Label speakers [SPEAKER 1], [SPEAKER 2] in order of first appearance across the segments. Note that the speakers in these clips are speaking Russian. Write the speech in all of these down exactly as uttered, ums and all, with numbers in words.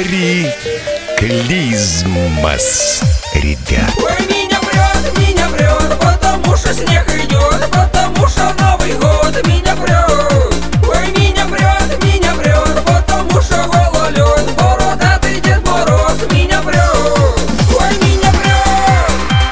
[SPEAKER 1] Мэри Клизмас, ребят.
[SPEAKER 2] Ой, меня прет, меня прет, потому что снег идет, потому что Новый год меня прет. Ой, меня прет, меня прет, потому что гололед, бородатый Дед Мороз меня прет. Ой, меня прет.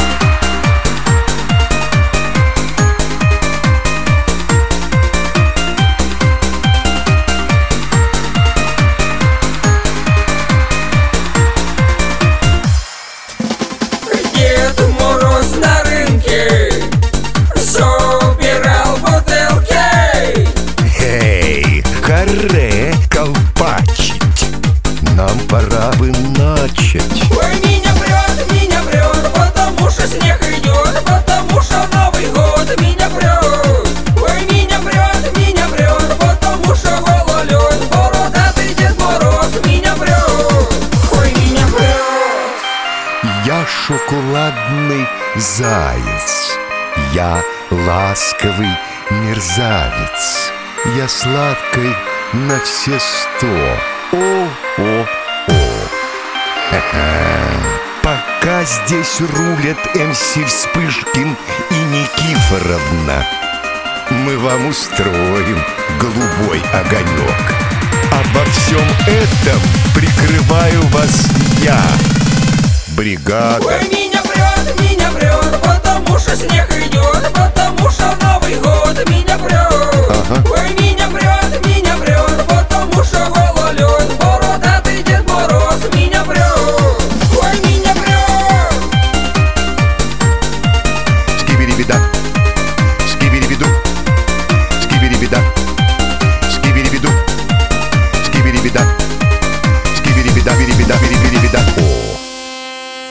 [SPEAKER 2] Дед Мороз на рынке собирал бутылки.
[SPEAKER 1] Эй, каре колпачить, нам пора бы начать.
[SPEAKER 2] Ой, меня прет, меня прет, потому что снег идет, потому что Новый год меня прет. Ой, меня прет, меня прет, потому что гололед, бородатый Дед Мороз меня прет. Ой, меня прет.
[SPEAKER 1] Я шоколадный заяц, я ласковый мерзавец, я сладкой на все сто. О-о-о. Ха-ха. Пока здесь рулят эм си Вспышкин и Никифоровна, мы вам устроим голубой огонек. Обо всем этом прикрываю вас я, бригада.
[SPEAKER 2] Ой, меня прет, меня прет, потому что снег идет, потому что Новый год меня прет.
[SPEAKER 1] Ага.
[SPEAKER 2] Ой,